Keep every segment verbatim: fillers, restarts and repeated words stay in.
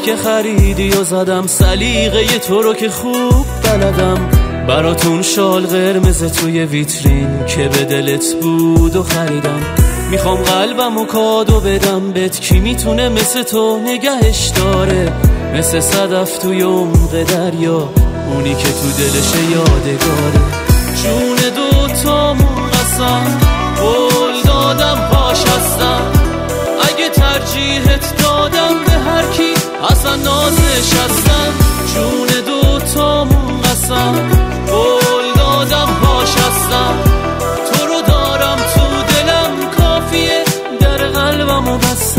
که خریدی و زدم سلیقه تو رو که خوب بلدم. براتون شال قرمز توی ویترین که به دلت بود و خریدم. میخوام قلبم و کادو بدم بهت، کی میتونه مثل تو نگهش داره؟ مثل صدف توی عمق دریا، اونی که تو دلش یادگاره. جون دوتامون قسم قول دادم پاش هستم، اگه ترجیحت دادم به هر کی اصلا نازش هستم. جون دوتامون قسم قول دادم پاش هستم، تو رو دارم تو دلم کافیه در قلبمو بستم.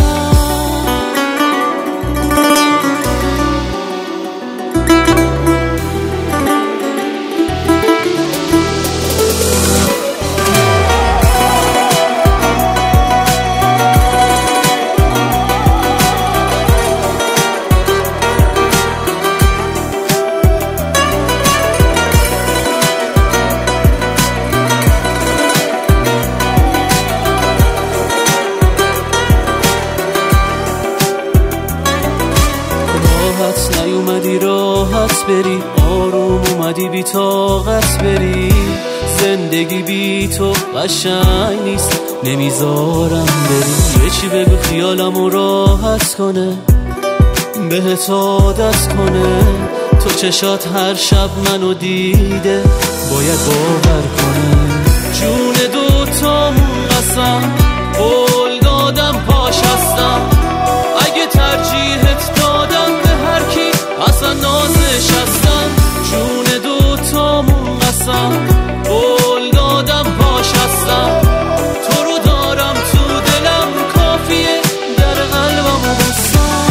نیومدی راحت بری، آروم اومدی بی طاقت بری. زندگی بی تو قشنگ نیست، نمیذارم بری. یه چی بگو خیالمو راحت کنه، بهت عادت کنه. تو چشات هر شب منو دیده، باید باور کنه. جون دوتامون قسم قول دادم پاش هستم، اگه ترجیحت دادم به هر کی اصلا نازش هستم. جون دوتامون قسم قول دادم پاش هستم، تو رو دارم تو دلم کافیه در قلبمو بستم.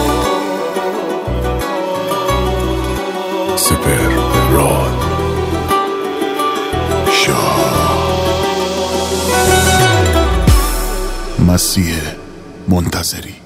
سپر راد شاه مسیح منتظری.